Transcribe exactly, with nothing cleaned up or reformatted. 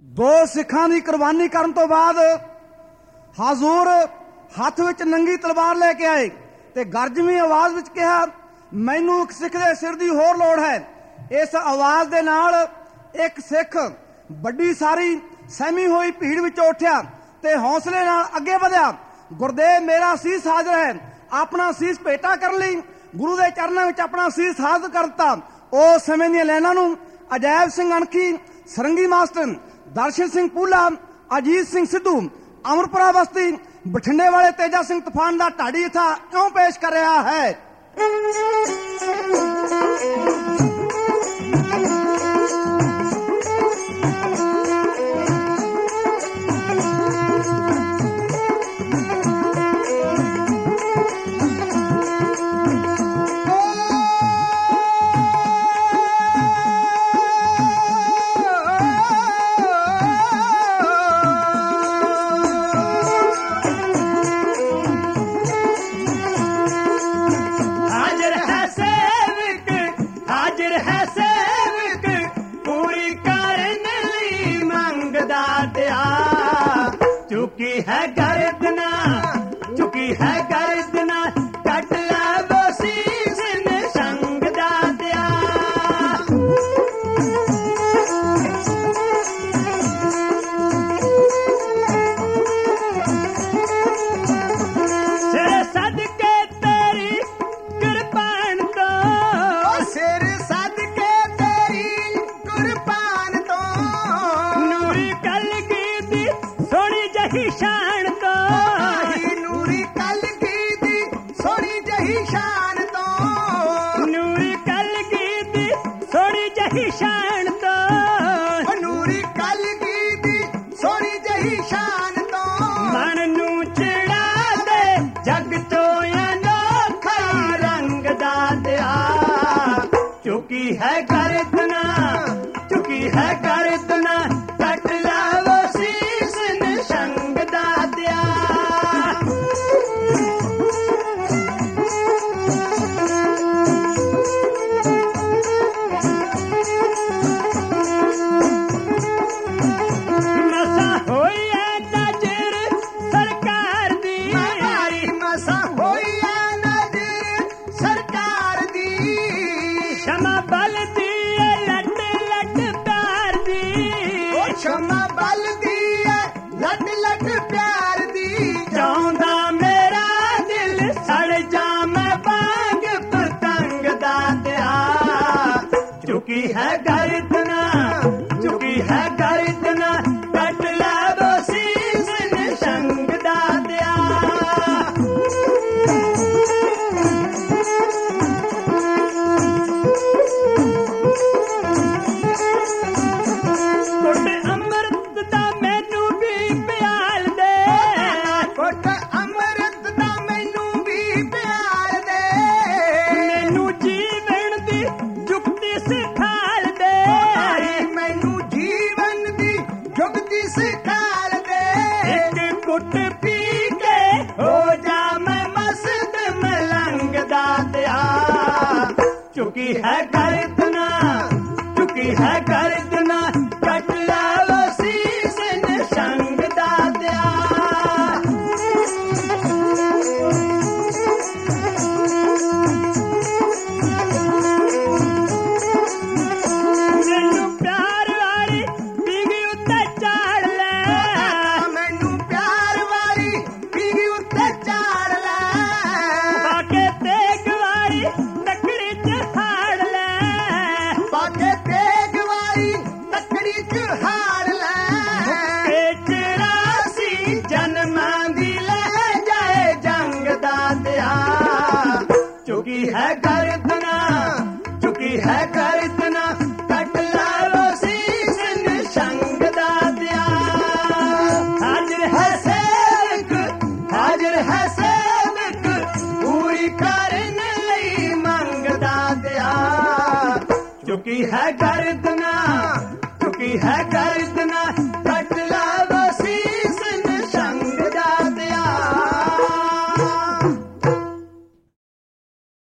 ਦੋ ਸਿੱਖਾਂ ਦੀ ਕੁਰਬਾਨੀ ਕਰਨ ਤੋਂ ਬਾਅਦ ਹਾਜ਼ੂਰ ਹੱਥ ਵਿੱਚ ਨੰਗੀ ਤਲਵਾਰ ਲੈ ਕੇ ਆਏ ਤੇ ਗਰਜਵੀਂ ਆਵਾਜ਼ ਵਿੱਚ ਕਿਹਾ, ਮੈਨੂੰ ਇੱਕ ਸਿੱਖ ਦੇ ਸਿਰ ਦੀ ਹੋਰ ਲੋੜ ਹੈ। ਇਸ ਆਵਾਜ਼ ਦੇ ਨਾਲ ਇੱਕ ਸਿੱਖ ਵੱਡੀ ਸਾਰੀ ਸਹਿਮੀ ਹੋਈ ਭੀੜ ਵਿੱਚੋਂ ਉੱਠਿਆ ਤੇ ਹੌਸਲੇ ਨਾਲ ਅੱਗੇ ਵਧਿਆ। ਗੁਰਦੇਵ, ਮੇਰਾ ਸੀਸ ਹਾਜ਼ਰ ਹੈ। ਆਪਣਾ ਸੀਸ ਭੇਟਾ ਕਰਨ ਲਈ ਗੁਰੂ ਦੇ ਚਰਨਾਂ ਵਿੱਚ ਆਪਣਾ ਸੀਸ ਹਾਜ਼ਰ ਕਰ ਦਿੱਤਾ। ਉਸ ਸਮੇਂ ਦੀਆਂ ਲਾਈਨਾਂ ਨੂੰ ਅਜੈਬ ਸਿੰਘ ਅਣਖੀ, ਸਰੰਗੀ ਮਾਸਟਰ, ਦਰਸ਼ਨ ਸਿੰਘ ਪੂਲਾ, ਅਜੀਤ ਸਿੰਘ ਸਿੱਧੂ, ਅਮਰਪੁਰਾ ਬਸਤੀ, ਬਠਿੰਡੇ ਵਾਲੇ ਤੇਜਾ ਸਿੰਘ ਤੂਫਾਨ ਦਾ ਢਾਡੀ ਥਾ ਕਿਉਂ ਪੇਸ਼ ਕਰ ਰਿਹਾ ਹੈ। चुकी है गर्दना, चुकी है गर्दना, कट ला वो शीश ने संग दा दिया। सिर सदके तेरी कुर्बान तो, सिर सदके तेरी कुर्बान तो, नूरी कलगी दी सोनी जही शान तो, नूरी कलगी दी सोनी जही शान तो, नूरी कलगी दी सोनी जही शान तो, नूरी कलगी दी सोनी जही शान तो, मन नू चिड़ा दे जग तो अनोखा रंग दा दिया। चुकी है गर्दना, चुकी है गर्दना, कट ला वो शीश ने संग दा दिया। मसा होई है नजर सरकार दी, मसा होई है नजर सरकार दी, क्षमा बल दी लट लट प्यार दी, क्षमा बल दी लट लट प्यार दी, चाहंदा मेरा दिल सड़ जा मैं बाग पतंग दा दिया। चुकी है गर्दना, चुकी है गर्दना, कट ला वो शीश ने संग दा दिया। कुट अमृत दा मैनू भी प्याल दे, कुट अमृत दा मैनू भी प्याल दे, मैनू जीवन दी जुगती सिखाल दे, मैनू जीवन दी जुगती सिखाल दे, एक कुट पी के हो जा मैं मस्त मलंग दा दिया। चुकी है गर्दना, चुकी है गर्दना, कट ला वो शीश ने संग दा दिया। मैनू प्यार वाली पीगी उत्ते चाड़ ले, मैनू प्यार वाली पीगी उत्ते चाड़ ले, बाके तेग वाली तकड़ी च हाड़ ले, बाके तेग वाली तकड़ी च हाड़ ले, चौरासी जन्मां दी ले जाए जंग दा दिया। चुकी है गर्दना, चुकी है गर्दना, कट ला वो शीश ने संग दा दिया। हाजिर है सेवक, हाजिर है सेवक, पूरी करने लई मंग दा दिया। चुकी है गर्दना, चुकी है गर्दना,